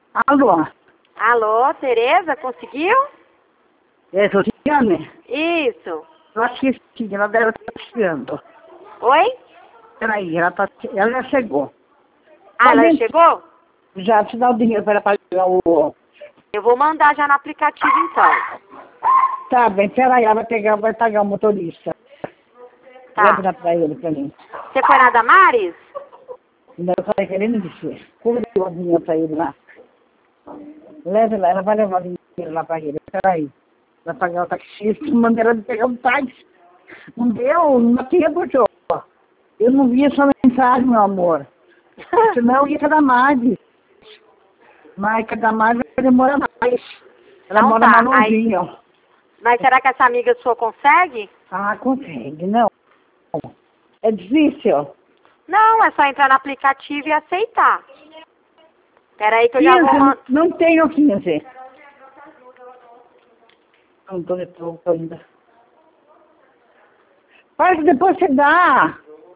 Alô? Alô, Tereza, conseguiu? É Josiane? Isso. Eu acho que sim, ela deve estar chegando. Oi? Peraí, ela já chegou. Ah, ela chegou? Já te dá o dinheiro para ela pagar o... Eu vou mandar já no aplicativo então. Tá bem, peraí, ela vai pagar o motorista. Tá. Leva pra ele, pra mim. Você foi na Damares? Não, eu falei que ele não disse. Como deu o dinheiro pra ele lá? Leve lá, ela vai levar o dinheiro lá pra ele. Peraí. Vai pagar o taxista, mandei ela de pegar o táxi. Não deu, não tempo, Jô. Eu não vi essa mensagem, meu amor. Senão eu ia cada Damares. Mas cada Damares vai demorar mais. Ela Não mora tá. mais longinho. Mas será que essa amiga sua consegue? Ah, consegue, não. É difícil. Não, é só entrar no aplicativo e aceitar. Peraí que eu já vou 15, mandar. não tenho 15. Não tô ainda. Mas depois você dá.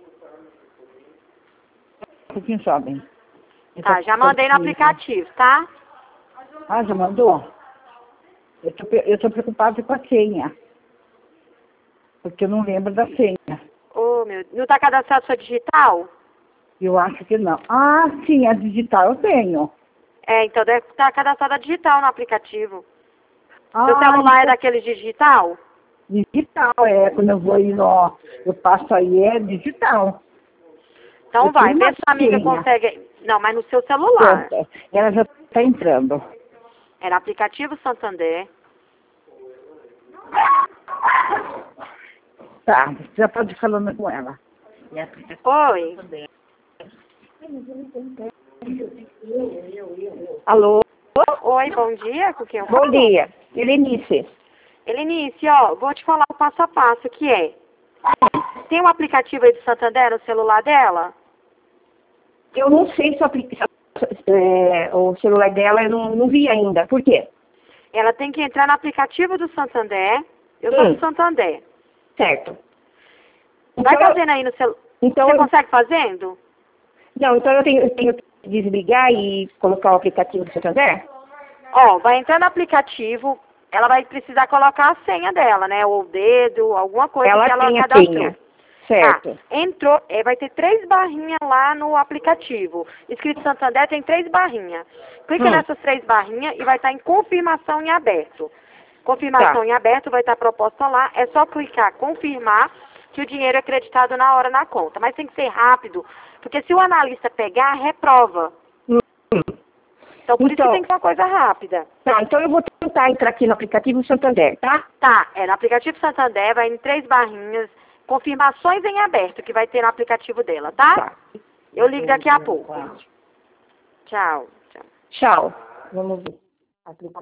Um pouquinho só, bem. Tá, já mandei no aplicativo, tá? Ah, já mandou? Eu tô preocupada com a senha. Porque eu não lembro da senha. Ô, meu, não tá cadastrado sua digital? Eu acho que não. Ah, sim, a digital eu tenho. É, então deve estar cadastrada digital no aplicativo. Ah, Seu celular é então, daquele digital? digital, é. Quando eu vou ir no... Eu passo aí, é digital. Então Eu vai, tenho vê uma se a amiga senha. consegue. Não, mas no seu celular. Pronto. Ela já tá entrando. Era aplicativo Santander. Tá, você já pode ir falando com ela. Oi. Alô? Oi, bom dia, com quem eu Bom falo? dia. Helenice. Elenice, ó, vou te falar o passo a passo que é. Tem um aplicativo aí do Santander no celular dela? Eu não sei se o celular dela eu não vi ainda. Por quê? Ela tem que entrar no aplicativo do Santander. Eu sou do Santander. Certo. Vai Então, fazendo aí no celular. então, Você consegue fazendo? não, então eu tenho que desligar e colocar o aplicativo do Santander? Ó, vai entrar no aplicativo, ela vai precisar colocar a senha dela, né? Ou o dedo, alguma coisa que ela Tem a cadastrou. senha. Certo. Tá, entrou, vai ter 3 barrinhas lá no aplicativo. Escrito Santander tem 3 barrinhas. Clica nessas 3 barrinhas e vai estar em confirmação em aberto. Confirmação em aberto vai estar proposta lá, é só clicar confirmar que o dinheiro é acreditado na hora na conta. Mas tem que ser rápido, porque se o analista pegar, reprova. Então, por isso que tem que ser uma coisa rápida. Tá, então eu vou tentar entrar aqui no aplicativo Santander, tá? Tá, no aplicativo Santander, vai em 3 barrinhas, confirmações em aberto, que vai ter no aplicativo dela, tá? Tá. Eu ligo daqui a pouco. Tchau. Tchau. Vamos ver.